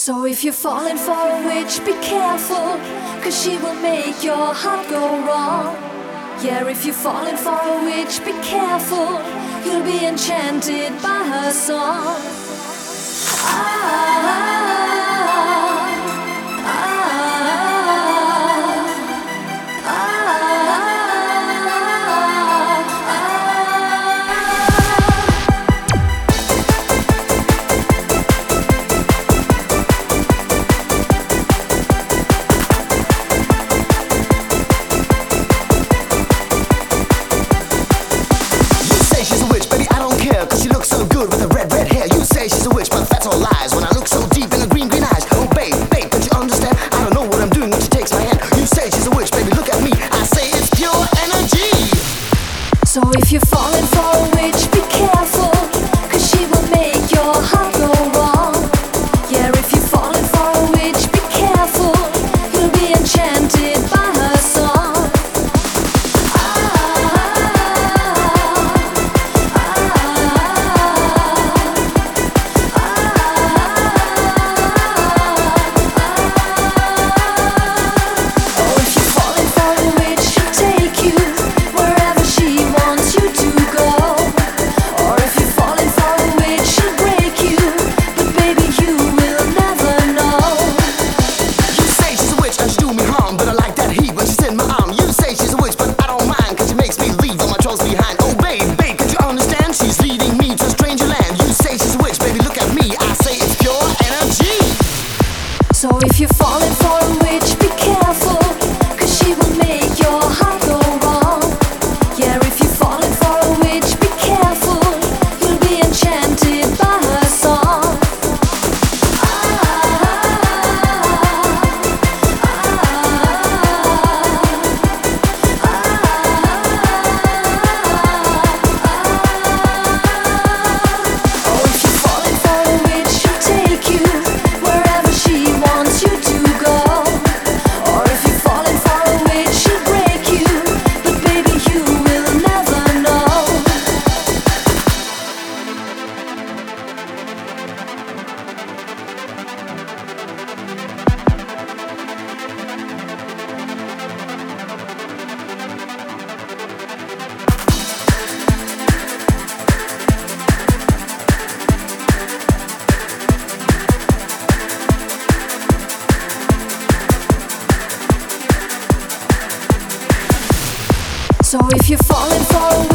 So if you're falling for a witch, be careful, 'cause she will make your heart go wrong. Yeah, if you're falling for a witch, be careful, you'll be enchanted by her song. Cause she looks so good with her red hair. You say she's a witch, but that's all lies. When I look so deep in her green eyes. Oh babe, don't you understand? I don't know what I'm doing when she takes my hand. You say she's a witch, baby, look at me. I say it's pure energy. So if you're falling for a witch, be careful, 'cause she will make your heart go wrong. Yeah, if you're falling for a witch, be careful, you'll be enchanted by her song. So if you're falling for a witch, be careful, 'cause she will make your heart go wrong. Yeah, if you're falling for a witch, be careful, you'll be enchanted by her song. Oh, if you're falling for a witch, she'll take you wherever she wants you to go. Or if you're falling for a witch, she'll break you, but baby, you will never know. So if you're falling for a